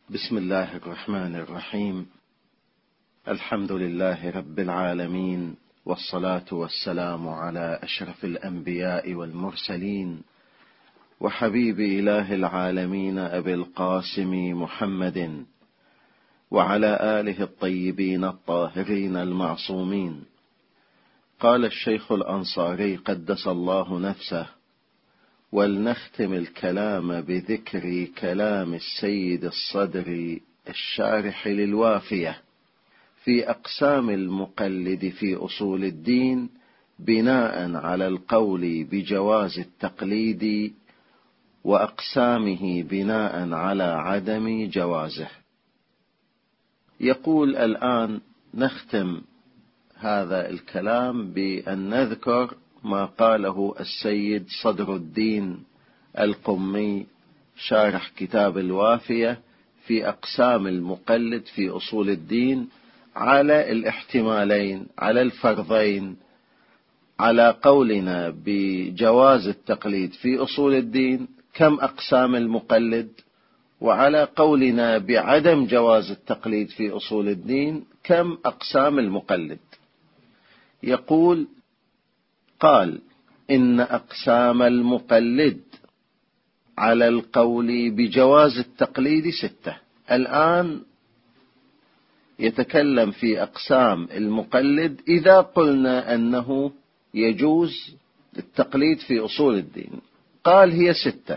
بسم الله الرحمن الرحيم. الحمد لله رب العالمين، والصلاة والسلام على أشرف الأنبياء والمرسلين، وحبيب إله العالمين أبي القاسم محمد، وعلى آله الطيبين الطاهرين المعصومين. قال الشيخ الأنصاري قدس الله نفسه: ولنختم الكلام بذكر كلام السيد الصدر الشارح للوافية في أقسام المقلد في أصول الدين، بناء على القول بجواز التقليد، وأقسامه بناء على عدم جوازه. يقول الآن نختم هذا الكلام بأن نذكر ما قاله السيد صدر الدين القمي شارح كتاب الوافية في أقسام المقلد في أصول الدين، على الاحتمالين، على الفرضين، على قولنا بجواز التقليد في أصول الدين كم أقسام المقلد، وعلى قولنا بعدم جواز التقليد في أصول الدين كم أقسام المقلد. يقول: قال إن أقسام المقلد على القول بجواز التقليد 6. الآن يتكلم في أقسام المقلد إذا قلنا أنه يجوز التقليد في أصول الدين. قال هي 6،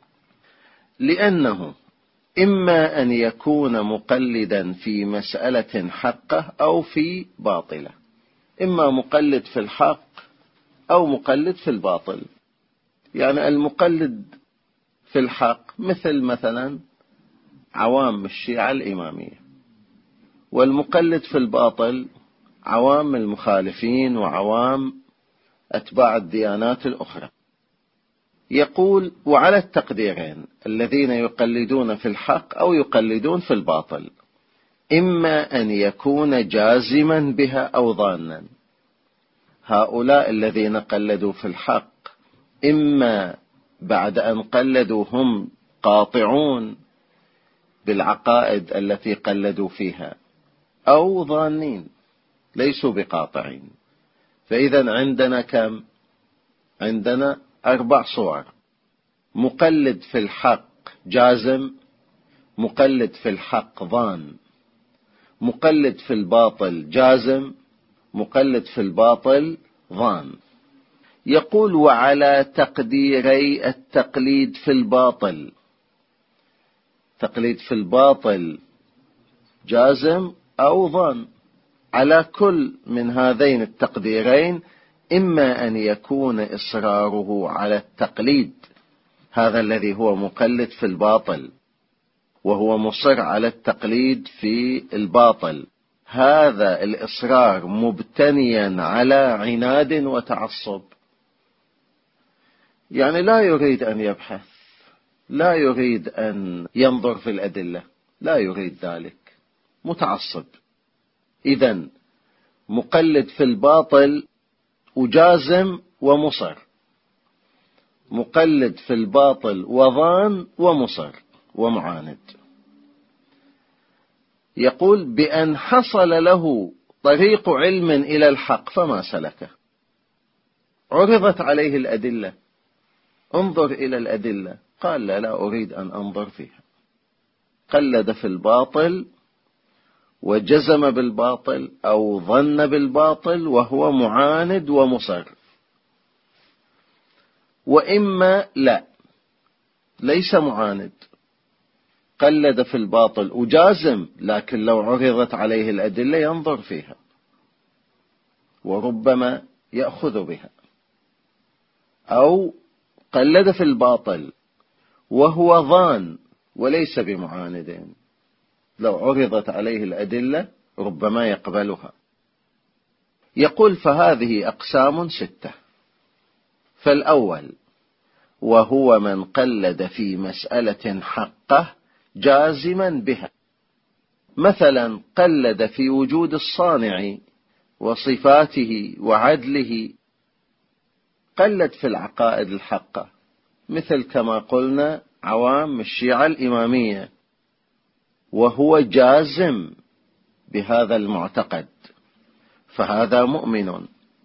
لأنه إما أن يكون مقلدا في مسألة حقة أو في باطلة، إما مقلد في الحق أو مقلد في الباطل. يعني المقلد في الحق مثلا عوام الشيعة الإمامية، والمقلد في الباطل عوام المخالفين وعوام أتباع الديانات الأخرى. يقول: وعلى التقديرين، الذين يقلدون في الحق أو يقلدون في الباطل، إما أن يكون جازما بها أو ظانا. هؤلاء الذين قلدوا في الحق إما بعد أن قلدوا هم قاطعون بالعقائد التي قلدوا فيها، أو ظانين ليسوا بقاطعين. فإذا عندنا كم؟ عندنا 4 صور: مقلد في الحق جازم، مقلد في الحق ظان، مقلد في الباطل جازم، مقلد في الباطل ظان. يقول: وعلى تقديري التقليد في الباطل، تقليد في الباطل جازم أو ظان، على كل من هذين التقديرين إما أن يكون إصراره على التقليد، هذا الذي هو مقلد في الباطل وهو مصر على التقليد في الباطل، هذا الإصرار مبتنيا على عناد وتعصب، يعني لا يريد أن يبحث، لا يريد أن ينظر في الأدلة، لا يريد ذلك، متعصب. إذن مقلد في الباطل وجازم ومصر، مقلد في الباطل وظان ومصر ومعاند. يقول: بأن حصل له طريق علم إلى الحق فما سلكه. عرضت عليه الأدلة، انظر إلى الأدلة، قال: لا أريد أن أنظر فيها. قلد في الباطل وجزم بالباطل أو ظن بالباطل وهو معاند ومصر. وإما لا، ليس معاند، قلد في الباطل وجازم، لكن لو عرضت عليه الأدلة ينظر فيها وربما يأخذ بها. أو قلد في الباطل وهو ظان وليس بمعاند، لو عرضت عليه الأدلة ربما يقبلها. يقول: فهذه أقسام 6. فالأول: وهو من قلد في مسألة حقه جازما بها، مثلا قلد في وجود الصانع وصفاته وعدله، قلد في العقائد الحقة، مثل كما قلنا عوام الشيعة الإمامية، وهو جازم بهذا المعتقد، فهذا مؤمن.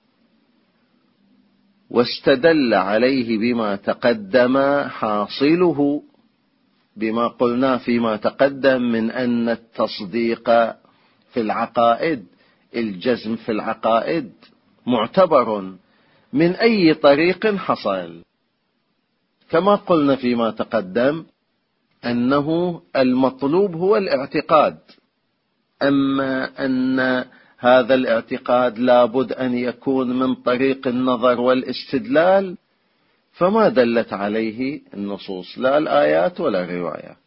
واستدل عليه بما تقدم، حاصله بما قلنا فيما تقدم من أن التصديق في العقائد، الجزم في العقائد، معتبر من أي طريق حصل، كما قلنا فيما تقدم أنه المطلوب هو الاعتقاد، أما أن هذا الاعتقاد لابد أن يكون من طريق النظر والاستدلال، فما دلت عليه النصوص، لا الآيات ولا الروايات،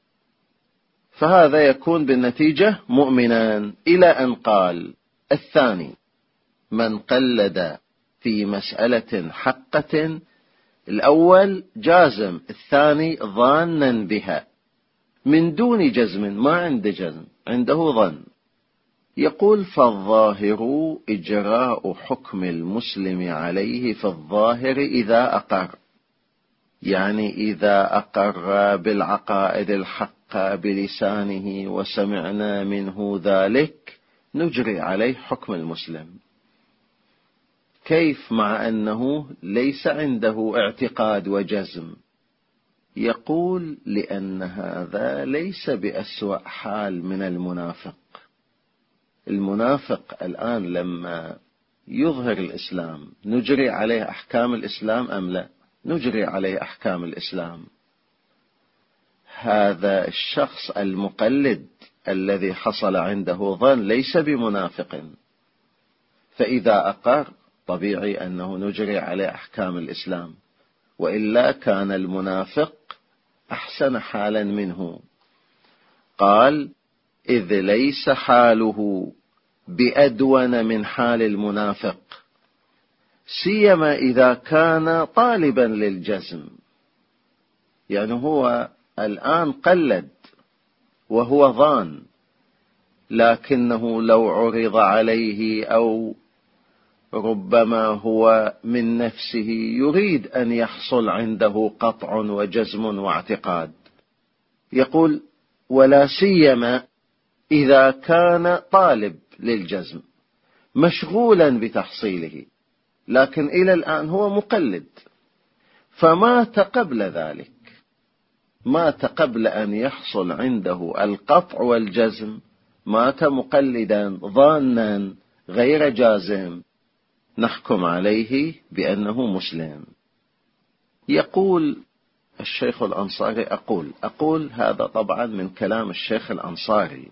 فهذا يكون بالنتيجة مؤمنا. إلى أن قال الثاني: من قلد في مسألة حقة، الأول جازم، الثاني ظانا بها من دون جزم، ما عنده جزم، عنده ظن. يقول: فالظاهر إجراء حكم المسلم عليه في الظاهر إذا أقر، يعني إذا أقر بالعقائد الحقة بلسانه وسمعنا منه ذلك نجري عليه حكم المسلم. كيف مع أنه ليس عنده اعتقاد وجزم؟ يقول: لأن هذا ليس بأسوأ حال من المنافق. المنافق الآن لما يظهر الإسلام نجري عليه أحكام الإسلام أم لا؟ نجري عليه أحكام الإسلام. هذا الشخص المقلد الذي حصل عنده ظن ليس بمنافق، فإذا أقر طبيعي أنه نجري عليه أحكام الإسلام، وإلا كان المنافق أحسن حالا منه. قال: إذ ليس حاله بأدون من حال المنافق، سيما إذا كان طالبا للجزم. يعني هو الآن قلد وهو ظان، لكنه لو عرض عليه أو ربما هو من نفسه يريد أن يحصل عنده قطع وجزم واعتقاد، يقول: ولا سيما إذا كان طالب للجزم مشغولا بتحصيله، لكن إلى الآن هو مقلد، فمات قبل ذلك، مات قبل أن يحصل عنده القطع والجزم، مات مقلدا ظانا غير جازم، نحكم عليه بأنه مسلم. يقول الشيخ الأنصاري: أقول هذا طبعا من كلام الشيخ الأنصاري،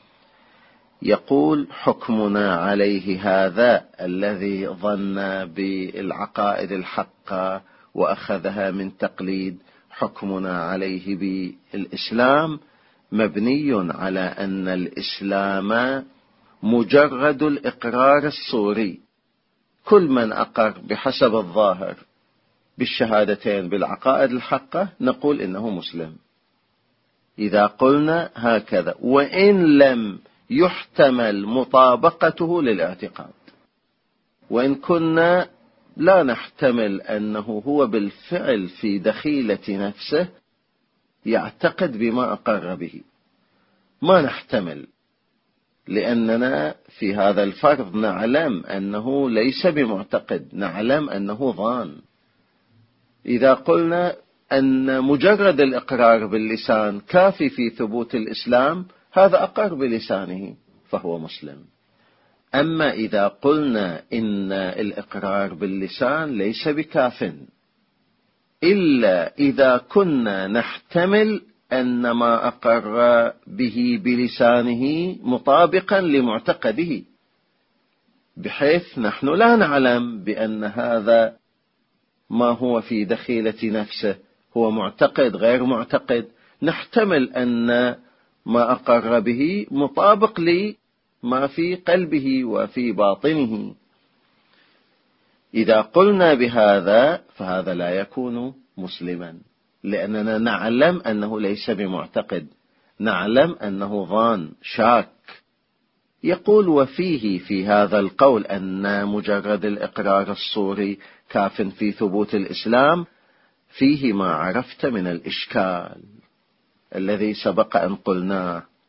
يقول: حكمنا عليه هذا الذي ظن بالعقائد الحقة وأخذها من تقليد، حكمنا عليه بالإسلام مبني على أن الإسلام مجرد الإقرار الصوري. كل من أقر بحسب الظاهر بالشهادتين بالعقائد الحقة نقول إنه مسلم، إذا قلنا هكذا، وإن لم يحتمل مطابقته للاعتقاد، وإن كنا لا نحتمل أنه هو بالفعل في دخيلة نفسه يعتقد بما أقر به، ما نحتمل، لأننا في هذا الفرض نعلم أنه ليس بمعتقد، نعلم أنه ظان. إذا قلنا أن مجرد الإقرار باللسان كافي في ثبوت الإسلام، هذا أقر بلسانه فهو مسلم. أما إذا قلنا إن الإقرار باللسان ليس بكاف، إلا إذا كنا نحتمل أن ما أقر به بلسانه مطابقا لمعتقده، بحيث نحن لا نعلم بأن هذا ما هو في دخيلة نفسه هو معتقد غير معتقد، نحتمل أن ما أقر به مطابق لما في قلبه وفي باطنه. إذا قلنا بهذا فهذا لا يكون مسلما، لأننا نعلم أنه ليس بمعتقد، نعلم أنه ظان شاك. يقول: وفيه في هذا القول أن مجرد الإقرار الصوري كاف في ثبوت الإسلام فيه ما عرفت من الإشكال الذي سبق أن قلناه،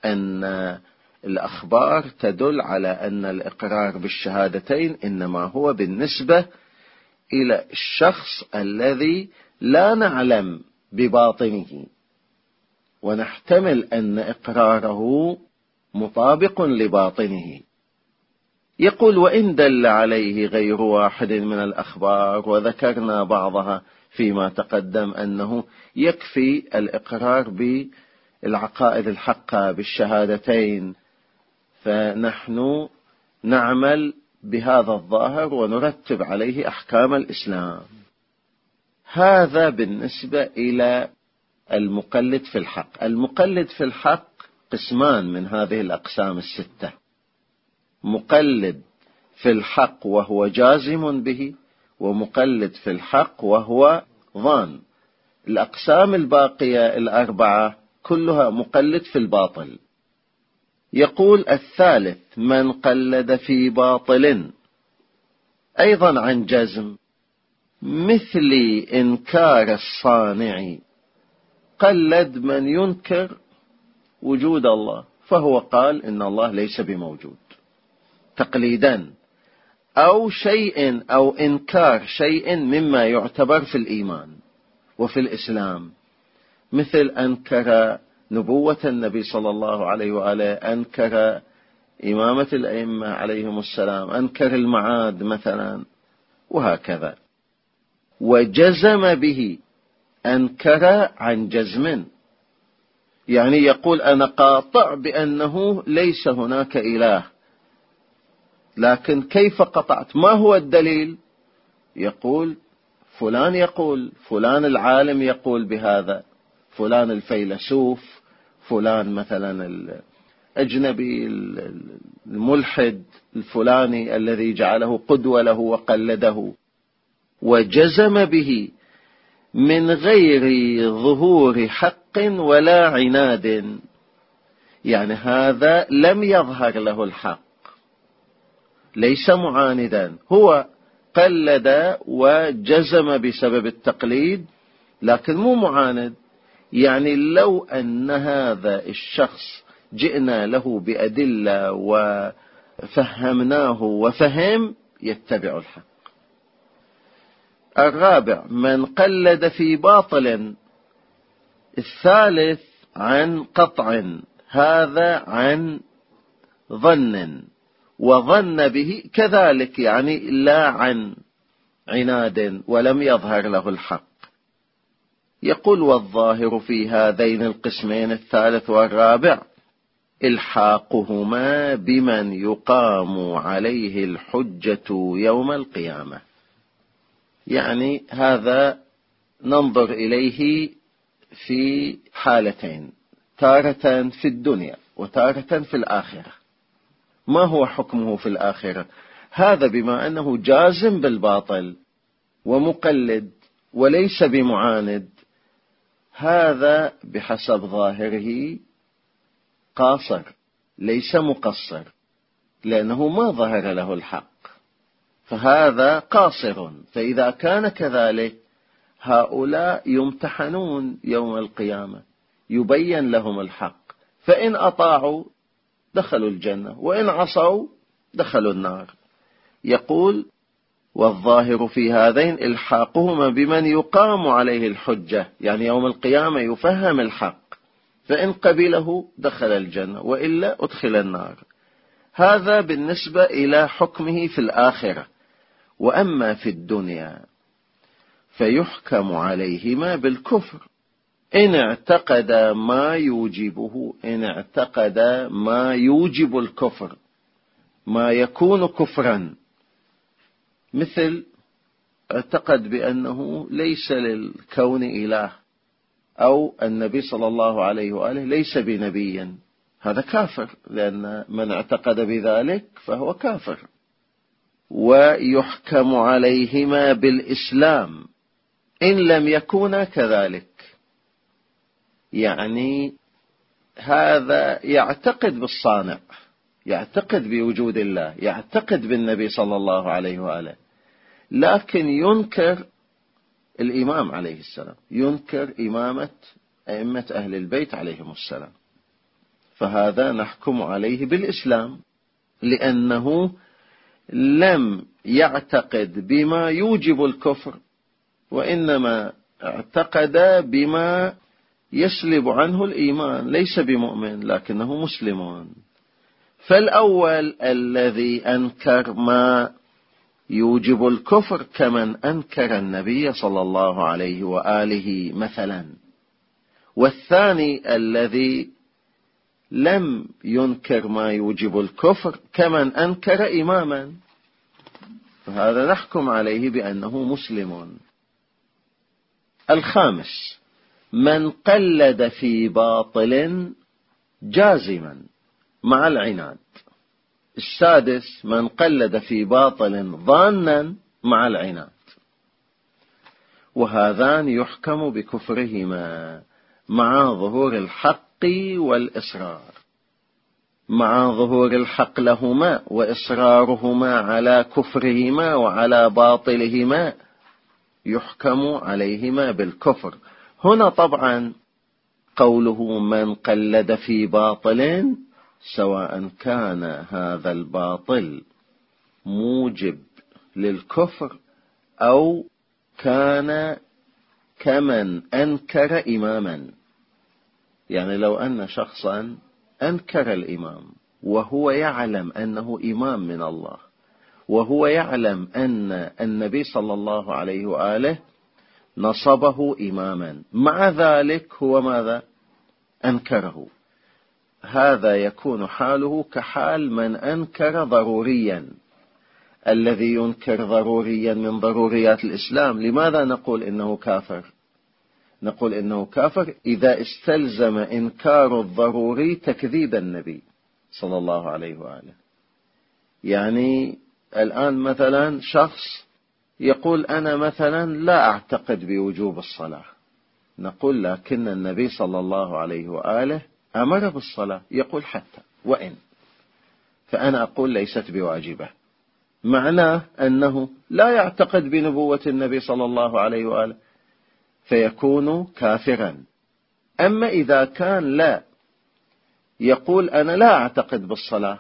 أن الأخبار تدل على أن الإقرار بالشهادتين إنما هو بالنسبة إلى الشخص الذي لا نعلم بباطنه، ونحتمل أن إقراره مطابق لباطنه. يقول: وإن دل عليه غير واحد من الأخبار، وذكرنا بعضها فيما تقدم، أنه يكفي الإقرار بالعقائد الحقة بالشهادتين، فنحن نعمل بهذا الظاهر ونرتب عليه أحكام الإسلام. هذا بالنسبة إلى المقلد في الحق. المقلد في الحق قسمان من هذه الأقسام الستة: مقلد في الحق وهو جازم به، ومقلد في الحق وهو ظان. الأقسام الباقية الأربعة كلها مقلد في الباطل. يقول: الثالث من قلد في باطل أيضا عن جزم، مثل إنكار الصانع. قلد من ينكر وجود الله، فهو قال إن الله ليس بموجود تقليدا، أو شيء أو إنكار شيء مما يعتبر في الإيمان وفي الإسلام، مثل أنكر نبوة النبي صلى الله عليه وآله، أنكر إمامة الأئمة عليهم السلام، أنكر المعاد مثلا، وهكذا. وجزم به، أنكر عن جزم، يعني يقول أنا قاطع بأنه ليس هناك إله، لكن كيف قطعت؟ ما هو الدليل؟ يقول فلان العالم يقول بهذا، فلان الفيلسوف، فلان مثلا الأجنبي الملحد الفلاني الذي جعله قدوة له وقلده. وجزم به من غير ظهور حق ولا عناد، يعني هذا لم يظهر له الحق، ليس معاندا، هو قلد وجزم بسبب التقليد لكن مو معاند. يعني لو أن هذا الشخص جئنا له بأدلة وفهمناه وفهم، يتبع الحق. الرابع من قلد في باطل. الثالث عن قطع، هذا عن ظن، وظن به كذلك، يعني لا عن عناد ولم يظهر له الحق. يقول: والظاهر في هذين القسمين الثالث والرابع إلحاقهما بمن يقام عليه الحجة يوم القيامة. يعني هذا ننظر إليه في حالتين: تارة في الدنيا وتارة في الآخرة. ما هو حكمه في الآخرة؟ هذا بما أنه جازم بالباطل ومقلد وليس بمعاند، هذا بحسب ظاهره قاصر ليس مقصر، لأنه ما ظهر له الحق، فهذا قاصر. فإذا كان كذلك هؤلاء يمتحنون يوم القيامة، يبين لهم الحق، فإن أطاعوا دخلوا الجنة، وإن عصوا دخلوا النار. يقول: والظاهر في هذين إلحاقهما بمن يقام عليه الحجة، يعني يوم القيامة يفهم الحق، فإن قبله دخل الجنة وإلا أدخل النار. هذا بالنسبة إلى حكمه في الآخرة. وأما في الدنيا فيحكم عليهما بالكفر إن اعتقد ما يوجبه، إن اعتقد ما يوجب الكفر، ما يكون كفرا، مثل اعتقد بأنه ليس للكون إله، أو النبي صلى الله عليه وآله ليس بنبيا، هذا كافر، لأن من اعتقد بذلك فهو كافر. ويحكم عليهما بالإسلام إن لم يكونا كذلك، يعني هذا يعتقد بالصانع، يعتقد بوجود الله، يعتقد بالنبي صلى الله عليه وآله، لكن ينكر الإمام عليه السلام، ينكر إمامة أئمة أهل البيت عليهم السلام. فهذا نحكم عليه بالإسلام، لأنه لم يعتقد بما يوجب الكفر، وإنما اعتقد بما يسلب عنه الإيمان، ليس بمؤمن لكنه مسلم. فالأول الذي أنكر ما يوجب الكفر كمن أنكر النبي صلى الله عليه وآله مثلا، والثاني الذي لم ينكر ما يوجب الكفر كمن أنكر إماما، فهذا نحكم عليه بأنه مسلم. الخامس من قلد في باطل جازما مع العناد. السادس من قلد في باطل ظانا مع العناد، وهذان يحكم بكفرهما مع ظهور الحق والإصرار. مع ظهور الحق لهما وإصرارهما على كفرهما وعلى باطلهما يحكم عليهما بالكفر. هنا طبعا قوله من قلد في باطل، سواء كان هذا الباطل موجب للكفر أو كان كمن أنكر إماما. يعني لو أن شخصا أنكر الإمام وهو يعلم أنه إمام من الله، وهو يعلم أن النبي صلى الله عليه وآله نصبه إماما، مع ذلك هو ماذا؟ أنكره. هذا يكون حاله كحال من أنكر ضروريا. الذي ينكر ضروريا من ضروريات الإسلام، لماذا نقول إنه كافر؟ نقول إنه كافر إذا استلزم إنكار الضروري تكذيب النبي صلى الله عليه وآله. يعني الآن مثلا شخص يقول أنا مثلا لا أعتقد بوجوب الصلاة، نقول لكن النبي صلى الله عليه وآله أمر بالصلاة، يقول حتى وإن، فأنا أقول ليست بواجبة، معناه أنه لا يعتقد بنبوة النبي صلى الله عليه وآله، فيكون كافرا. أما إذا كان لا يقول أنا لا أعتقد بالصلاة،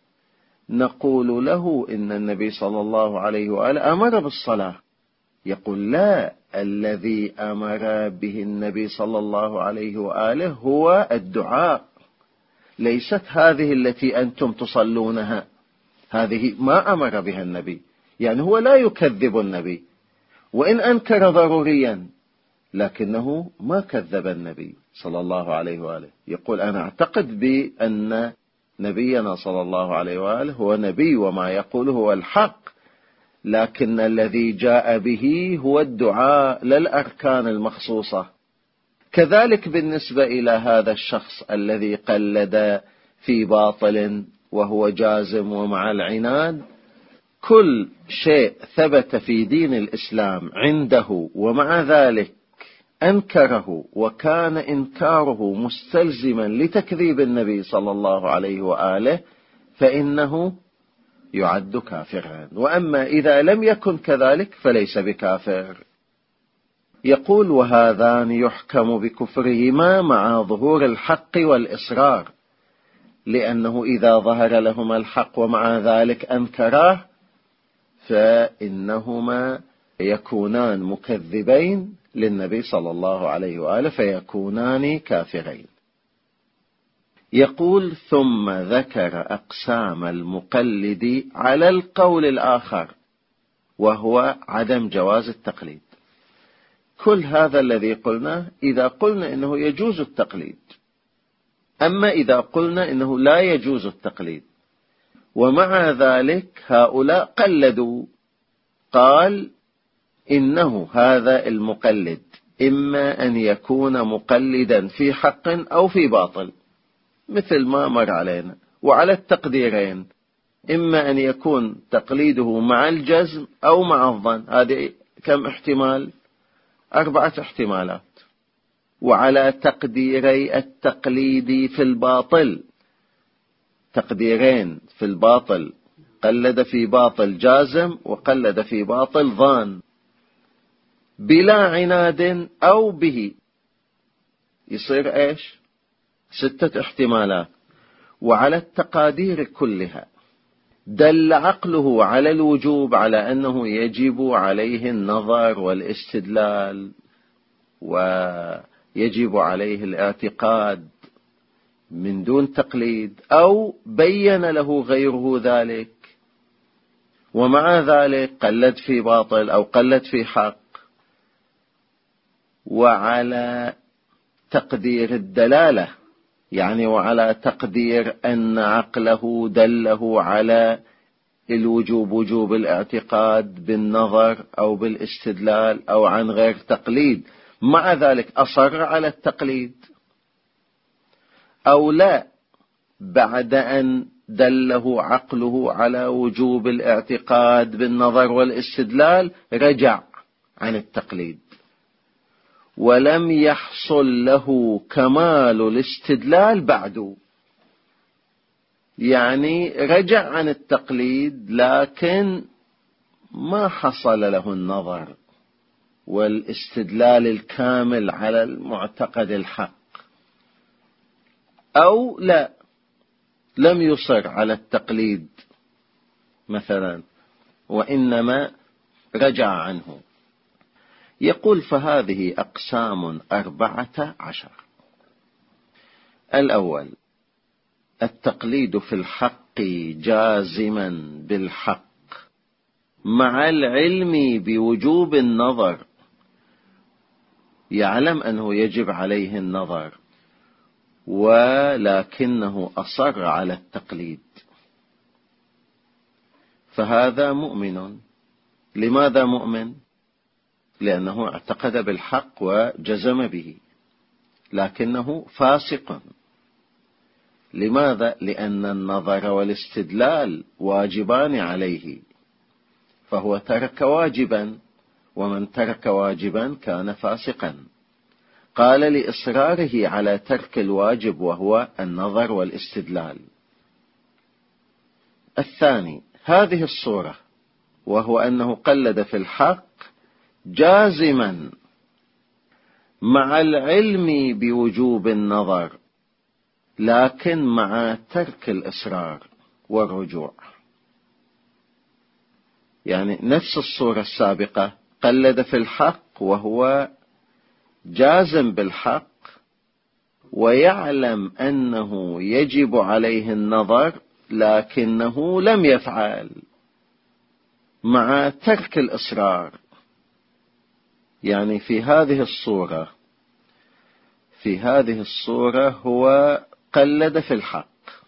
نقول له إن النبي صلى الله عليه وآله أمر بالصلاة، يقول لا، الذي أمر به النبي صلى الله عليه وآله هو الدعاء، ليست هذه التي أنتم تصلونها، هذه ما أمر بها النبي. يعني هو لا يكذب النبي، وإن أنكر ضروريا لكنه ما كذب النبي صلى الله عليه وآله، يقول أنا أعتقد بأن نبينا صلى الله عليه وآله هو نبي وما يقوله هو الحق، لكن الذي جاء به هو الدعاء لا الأركان المخصوصة. كذلك بالنسبة إلى هذا الشخص الذي قلد في باطل وهو جازم ومع العناد، كل شيء ثبت في دين الإسلام عنده ومع ذلك أنكره، وكان إنكاره مستلزما لتكذيب النبي صلى الله عليه وآله، فإنه يعد كافرا. وأما إذا لم يكن كذلك فليس بكافر. يقول وهذان يحكم بكفرهما مع ظهور الحق والإصرار، لأنه إذا ظهر لهما الحق ومع ذلك أنكراه فإنهما يكونان مكذبين للنبي صلى الله عليه وآله، فيكونان كافرين. يقول ثم ذكر أقسام المقلد على القول الآخر، وهو عدم جواز التقليد. كل هذا الذي قلناه إذا قلنا إنه يجوز التقليد. أما إذا قلنا إنه لا يجوز التقليد ومع ذلك هؤلاء قلدوا، قال إنه هذا المقلد إما أن يكون مقلدا في حق أو في باطل، مثل ما مر علينا، وعلى التقديرين، إما أن يكون تقليده مع الجزم أو مع الظن. هذه كم احتمال؟ 4 احتمالات. وعلى تقديري التقليد في الباطل، تقديرين في الباطل، قلد في باطل جازم وقلد في باطل ظان، بلا عناد أو به، يصير إيش؟ 6 احتمالات. وعلى التقادير كلها. دل عقله على الوجوب، على أنه يجب عليه النظر والاستدلال ويجب عليه الاعتقاد من دون تقليد، أو بين له غيره ذلك ومع ذلك قلد في باطل أو قلد في حق. وعلى تقدير الدلالة، يعني وعلى تقدير أن عقله دله على الوجوب، وجوب الاعتقاد بالنظر أو بالاستدلال أو عن غير تقليد، مع ذلك أصر على التقليد. أو لا، بعد أن دله عقله على وجوب الاعتقاد بالنظر والاستدلال رجع عن التقليد، ولم يحصل له كمال الاستدلال بعد. يعني رجع عن التقليد لكن ما حصل له النظر والاستدلال الكامل على المعتقد الحق. أو لا، لم يصر على التقليد مثلا وإنما رجع عنه. يقول فهذه أقسام 14. الأول: التقليد في الحق جازما بالحق مع العلم بوجوب النظر، يعلم أنه يجب عليه النظر ولكنه أصر على التقليد، فهذا مؤمن. لماذا مؤمن؟ لأنه اعتقد بالحق وجزم به، لكنه فاسق. لماذا؟ لأن النظر والاستدلال واجبان عليه، فهو ترك واجبا، ومن ترك واجبا كان فاسقا. قال لإصراره على ترك الواجب وهو النظر والاستدلال. الثاني: هذه الصورة، وهو أنه قلد في الحق جازما مع العلم بوجوب النظر، لكن مع ترك الإصرار والرجوع. يعني نفس الصورة السابقة، قلد في الحق وهو جازم بالحق ويعلم أنه يجب عليه النظر لكنه لم يفعل، مع ترك الإصرار. يعني في هذه الصورة هو قلد في الحق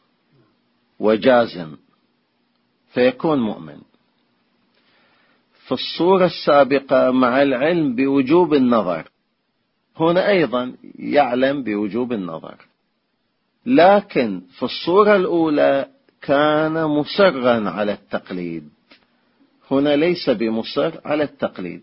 وجازم فيكون مؤمن. في الصورة السابقة مع العلم بوجوب النظر، هنا أيضا يعلم بوجوب النظر، لكن في الصورة الأولى كان مصرا على التقليد، هنا ليس بمصر على التقليد،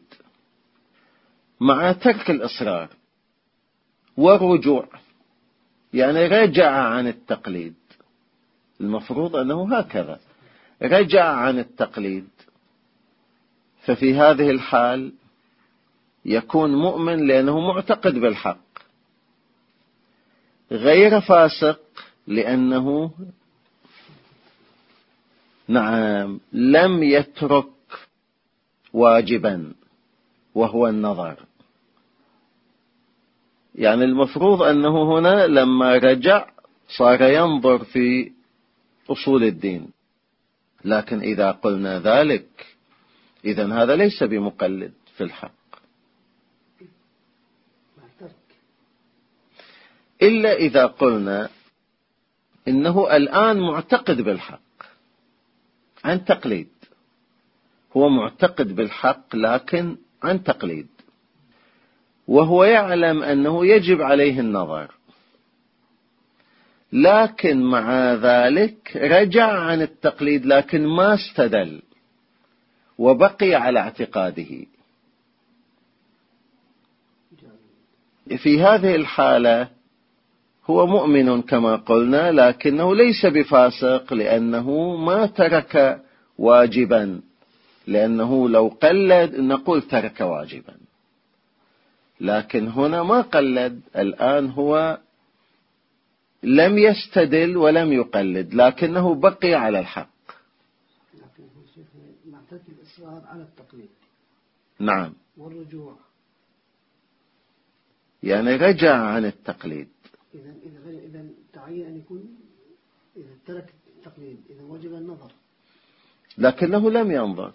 مع ترك الإصرار والرجوع. يعني رجع عن التقليد، المفروض أنه هكذا، رجع عن التقليد. ففي هذه الحال يكون مؤمن لأنه معتقد بالحق، غير فاسق لأنه لم يترك واجبا وهو النظر. يعني المفروض أنه هنا لما رجع صار ينظر في أصول الدين، لكن إذا قلنا ذلك إذن هذا ليس بمقلد في الحق، إلا إذا قلنا إنه الآن معتقد بالحق عن تقليد. هو معتقد بالحق لكن عن تقليد، وهو يعلم أنه يجب عليه النظر، لكن مع ذلك رجع عن التقليد لكن ما استدل وبقي على اعتقاده. في هذه الحالة هو مؤمن كما قلنا، لكنه ليس بفاسق لأنه ما ترك واجبا، لأنه لو قلد نقول ترك واجبا، لكن هنا ما قلد، الآن هو لم يستدل ولم يقلد، لكنه بقي على الحق. لكن شيخ معتد الإصرار على التقليد. نعم، والرجوع يعني رجع عن التقليد. إذا تعين أن يكون، إذا ترك التقليد إذا وجب النظر، لكنه لم ينظر،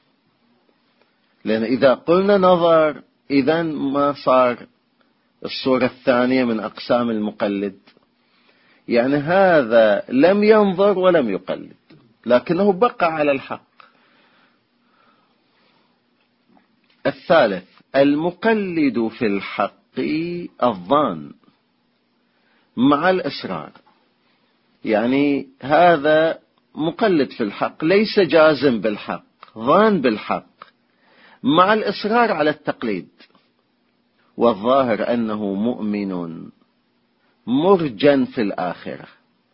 لأن إذا قلنا نظر إذا ما صار الصورة الثانية من أقسام المقلد. يعني هذا لم ينظر ولم يقلد، لكنه بقى على الحق. الثالث، المقلد في الحق الظان مع الإصرار. يعني هذا مقلد في الحق، ليس جازم بالحق، ظان بالحق مع الإصرار على التقليد. والظاهر أنه مؤمن مرجا في الآخرة،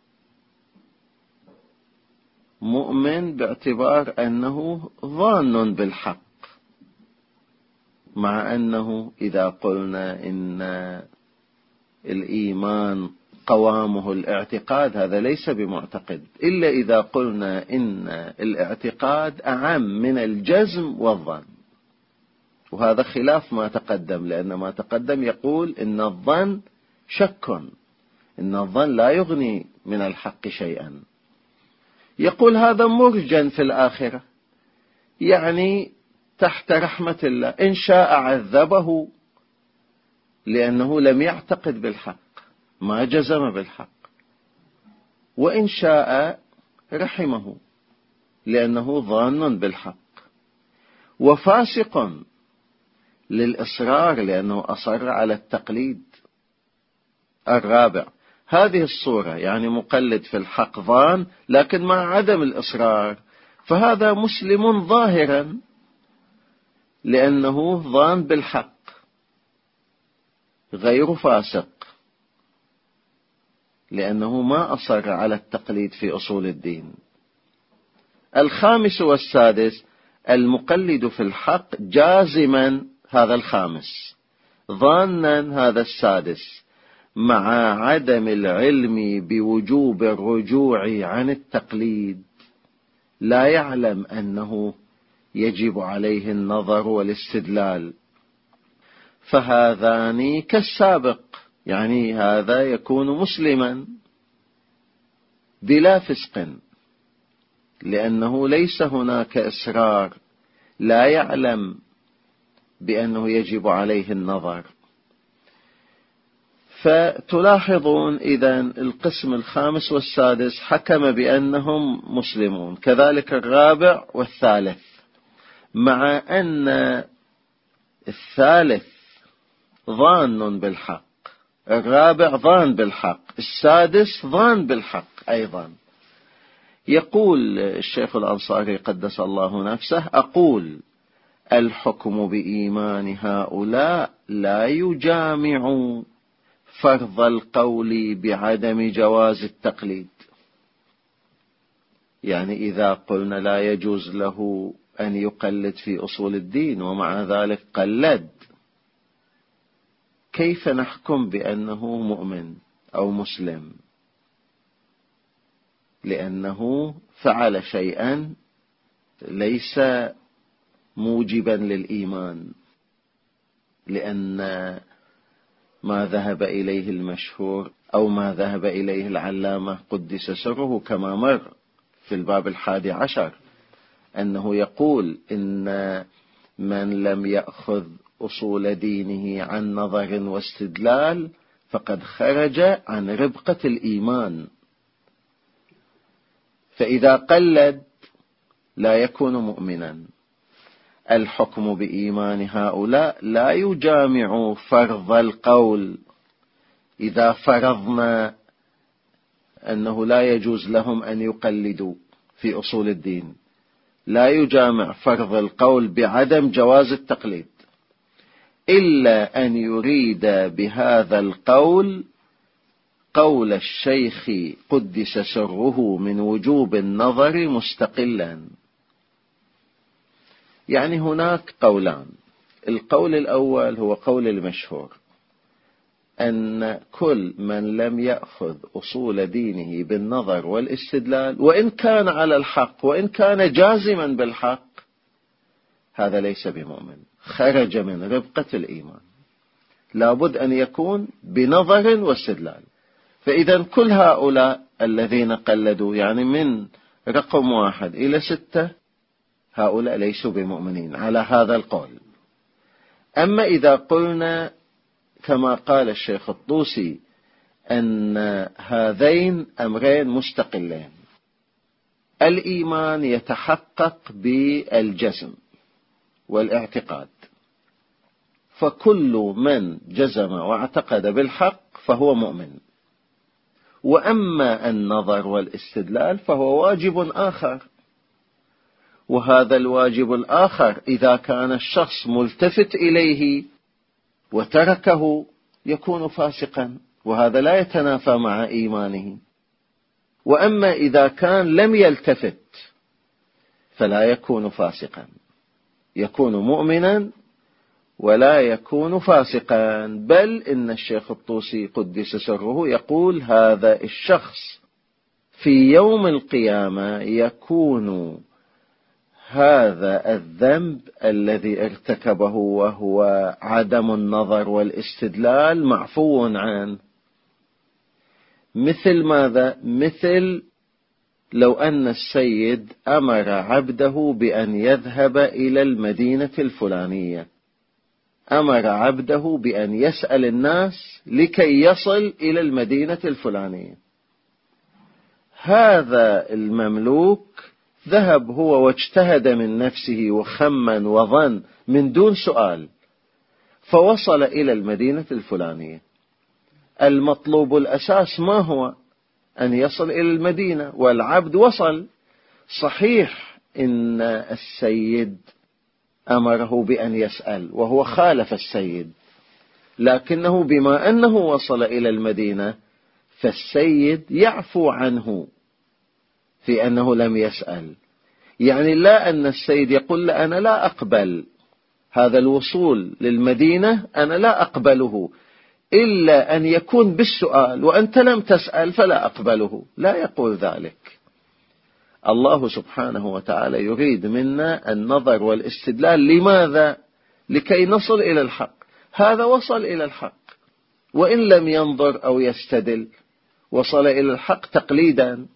مؤمن باعتبار أنه ظان بالحق، مع أنه إذا قلنا إن الإيمان قوامه الاعتقاد، هذا ليس بمعتقد، إلا إذا قلنا إن الاعتقاد أعم من الجزم والظن، وهذا خلاف ما تقدم، لأن ما تقدم يقول إن الظن شك، إن الظن لا يغني من الحق شيئا. يقول هذا مرجا في الآخرة، يعني تحت رحمة الله، إن شاء عذبه لأنه لم يعتقد بالحق، ما جزم بالحق، وإن شاء رحمه لأنه ظان بالحق. وفاسق للإصرار لأنه أصر على التقليد. الرابع، هذه الصورة يعني مقلد في الحق ظان لكن مع عدم الإصرار، فهذا مسلم ظاهرا لأنه ظان بالحق، غير فاسق لأنه ما أصر على التقليد في أصول الدين. الخامس والسادس، المقلد في الحق جازما، هذا الخامس، ظانا، هذا السادس، مع عدم العلم بوجوب الرجوع عن التقليد، لا يعلم أنه يجب عليه النظر والاستدلال، فهذان كالسابق، يعني هذا يكون مسلما بلا فسق، لأنه ليس هناك إصرار، لا يعلم بأنه يجب عليه النظر. فتلاحظون إذن القسم الخامس والسادس حكم بأنهم مسلمون، كذلك الرابع والثالث، مع أن الثالث ظان بالحق، الرابع ظان بالحق، السادس ظان بالحق أيضا. يقول الشيخ الأنصاري قدس الله نفسه: أقول الحكم بإيمان هؤلاء لا يجامع فرض القول بعدم جواز التقليد. يعني إذا قلنا لا يجوز له أن يقلد في أصول الدين ومع ذلك قلد، كيف نحكم بأنه مؤمن أو مسلم؟ لأنه فعل شيئا ليس موجبا للإيمان، لأن ما ذهب إليه المشهور أو ما ذهب إليه العلامة قدس سره كما مر في الباب 11، أنه يقول إن من لم يأخذ أصول دينه عن نظر واستدلال فقد خرج عن ربقة الإيمان، فإذا قلد لا يكون مؤمنا. الحكم بإيمان هؤلاء لا يجامع فرض القول، إذا فرضنا أنه لا يجوز لهم أن يقلدوا في أصول الدين، لا يجامع فرض القول بعدم جواز التقليد، إلا أن يريد بهذا القول قول الشيخ قدس سره من وجوب النظر مستقلا. يعني هناك قولان، القول الأول هو قول المشهور، أن كل من لم يأخذ أصول دينه بالنظر والاستدلال وإن كان على الحق وإن كان جازما بالحق، هذا ليس بمؤمن، خرج من ربقة الإيمان. لابد أن يكون بنظر واستدلال. فإذا كل هؤلاء الذين قلدوا يعني من رقم 1 إلى 6 هؤلاء ليسوا بمؤمنين على هذا القول. أما إذا قلنا كما قال الشيخ الطوسي أن هذين أمرين مستقلين، الإيمان يتحقق بالجزم والاعتقاد، فكل من جزم واعتقد بالحق فهو مؤمن. وأما النظر والاستدلال فهو واجب آخر، وهذا الواجب الآخر إذا كان الشخص ملتفت إليه وتركه يكون فاسقا، وهذا لا يتنافى مع إيمانه. وأما إذا كان لم يلتفت فلا يكون فاسقا، يكون مؤمنا ولا يكون فاسقا. بل إن الشيخ الطوسي قدس سره يقول هذا الشخص في يوم القيامة يكون هذا الذنب الذي ارتكبه وهو عدم النظر والاستدلال معفو عنه. مثل ماذا؟ مثل لو أن السيد أمر عبده بأن يذهب إلى المدينة الفلانية، أمر عبده بأن يسأل الناس لكي يصل إلى المدينة الفلانية. هذا المملوك ذهب هو واجتهد من نفسه وخمن وظن من دون سؤال، فوصل إلى المدينة الفلانية. المطلوب الأساس ما هو؟ أن يصل إلى المدينة، والعبد وصل. صحيح إن السيد أمره بأن يسأل وهو خالف السيد، لكنه بما أنه وصل إلى المدينة فالسيد يعفو عنه في أنه لم يسأل. يعني لا أن السيد يقول لا أنا لا أقبل هذا الوصول للمدينة، أنا لا أقبله إلا أن يكون بالسؤال، وأنت لم تسأل فلا أقبله. لا يقول ذلك. الله سبحانه وتعالى يريد منا النظر والاستدلال. لماذا؟ لكي نصل إلى الحق. هذا وصل إلى الحق وإن لم ينظر أو يستدل، وصل إلى الحق تقليدا.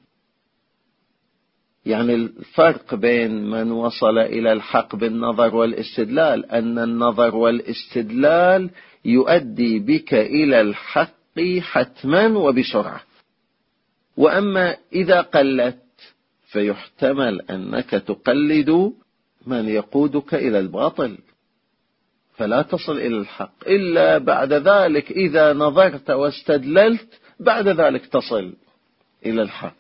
يعني الفرق بين من وصل إلى الحق بالنظر والاستدلال أن النظر والاستدلال يؤدي بك إلى الحق حتما وبسرعة. وأما إذا قلت فيحتمل أنك تقلد من يقودك إلى الباطل، فلا تصل إلى الحق إلا بعد ذلك. إذا نظرت واستدللت بعد ذلك تصل إلى الحق.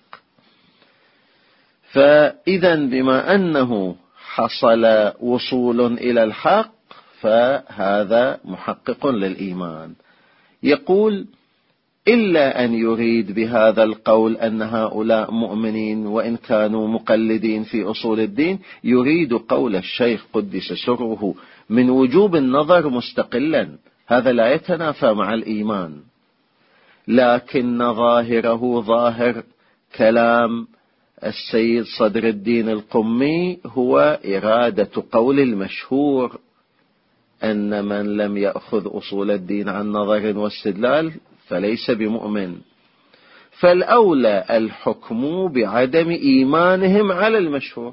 فإذا بما أنه حصل وصول إلى الحق فهذا محقق للإيمان. يقول إلا أن يريد بهذا القول أن هؤلاء مؤمنين وإن كانوا مقلدين في أصول الدين، يريد قول الشيخ قدس سره من وجوب النظر مستقلا. هذا لا يتنافى مع الإيمان، لكن ظاهره ظاهر كلام السيد صدر الدين القمي هو إرادة قول المشهور أن من لم يأخذ أصول الدين عن نظر واستدلال فليس بمؤمن. فالأولى الحكم بعدم إيمانهم على المشهور،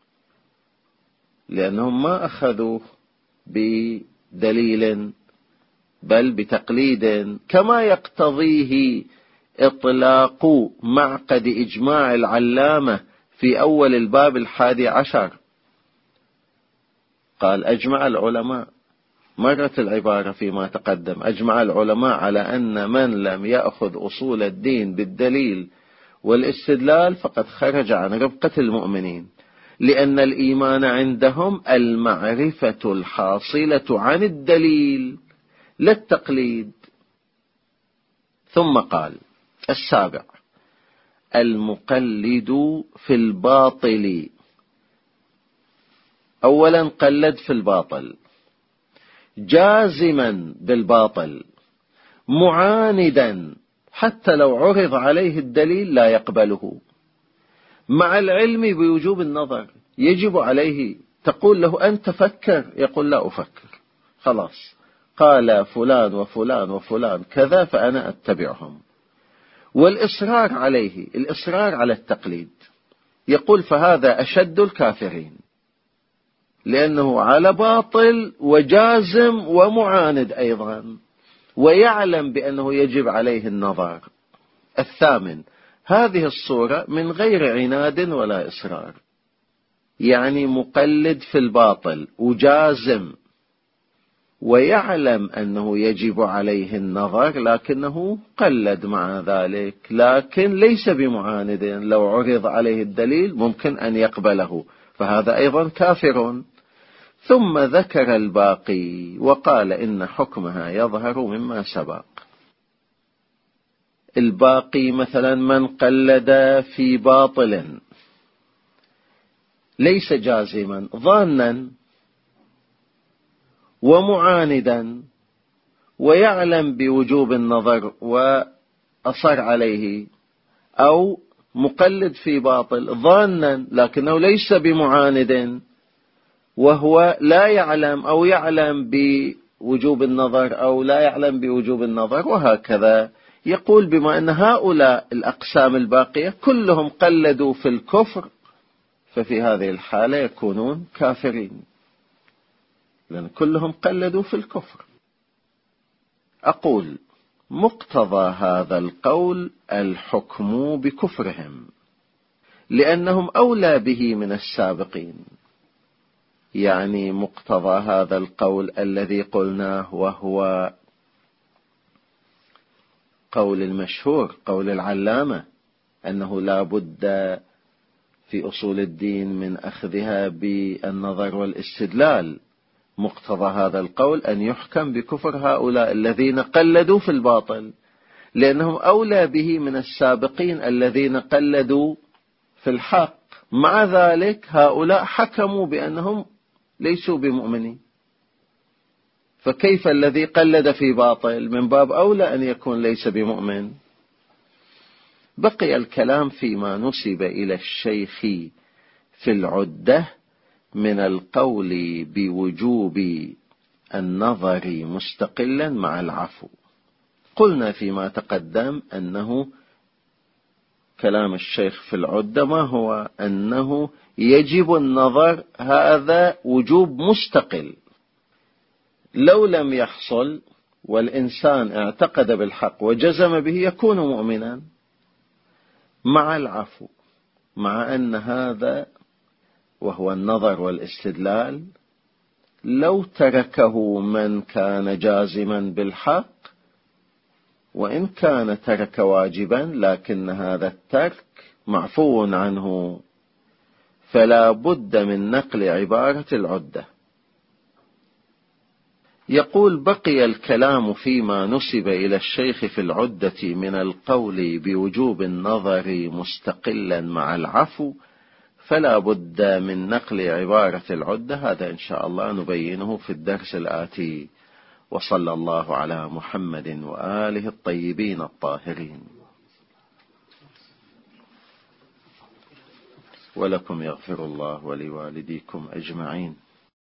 لأنهم ما أخذوا بدليل بل بتقليد، كما يقتضيه إطلاق معقد إجماع العلامة في أول الباب 11. قال أجمع العلماء، مرت العبارة فيما تقدم، أجمع العلماء على أن من لم يأخذ أصول الدين بالدليل والاستدلال فقد خرج عن ربقة المؤمنين، لأن الإيمان عندهم المعرفة الحاصلة عن الدليل لا التقليد. ثم قال 7 المقلد في الباطل. أولا قلد في الباطل جازما بالباطل معاندا حتى لو عرض عليه الدليل لا يقبله، مع العلم بوجوب النظر يجب عليه. تقول له أنت فكر، يقول لا أفكر، خلاص قال فلان وفلان وفلان كذا فأنا أتبعهم. والإصرار عليه، الإصرار على التقليد، يقول فهذا أشد الكافرين، لأنه على باطل وجازم ومعاند أيضا، ويعلم بأنه يجب عليه النظر. الثامن، هذه الصورة من غير عناد ولا إصرار، يعني مقلد في الباطل وجازم ويعلم أنه يجب عليه النظر، لكنه قلد مع ذلك، لكن ليس بمعاند، لو عرض عليه الدليل ممكن أن يقبله، فهذا أيضا كافر. ثم ذكر الباقي وقال إن حكمها يظهر مما سبق. الباقي مثلا من قلد في باطل ليس جازما، ظانا ومعاندا ويعلم بوجوب النظر وأصر عليه، أو مقلد في باطل ظانا لكنه ليس بمعاند وهو لا يعلم، أو يعلم بوجوب النظر أو لا يعلم بوجوب النظر، وهكذا. يقول بما أن هؤلاء الأقسام الباقية كلهم قلدوا في الكفر، ففي هذه الحالة يكونون كافرين، لأن كلهم قلدوا في الكفر. أقول مقتضى هذا القول الحكم بكفرهم، لأنهم أولى به من السابقين. يعني مقتضى هذا القول الذي قلناه، وهو قول المشهور، قول العلامة، أنه لا بد في أصول الدين من أخذها بالنظر والاستدلال. مقتضى هذا القول أن يحكم بكفر هؤلاء الذين قلدوا في الباطل، لأنهم أولى به من السابقين الذين قلدوا في الحق. مع ذلك هؤلاء حكموا بأنهم ليسوا بمؤمنين، فكيف الذي قلد في باطل من باب أولى أن يكون ليس بمؤمن. بقي الكلام فيما نسب إلى الشيخ في العدة من القول بوجوب النظر مستقلا مع العفو. قلنا فيما تقدم أنه كلام الشيخ في العدة ما هو؟ أنه يجب النظر، هذا وجوب مستقل، لو لم يحصل والإنسان اعتقد بالحق وجزم به يكون مؤمنا مع العفو، مع أن هذا وهو النظر والاستدلال لو تركه من كان جازما بالحق، وإن كان ترك واجبا، لكن هذا الترك معفو عنه، فلا بد من نقل عبارة العدة. يقول بقي الكلام فيما نسب إلى الشيخ في العدة من القول بوجوب النظر مستقلا مع العفو، فلا بد من نقل عبارة العدة. هذا إن شاء الله نبينه في الدرس الآتي. وصلى الله على محمد وآله الطيبين الطاهرين. ولكم يغفر الله ولوالديكم أجمعين.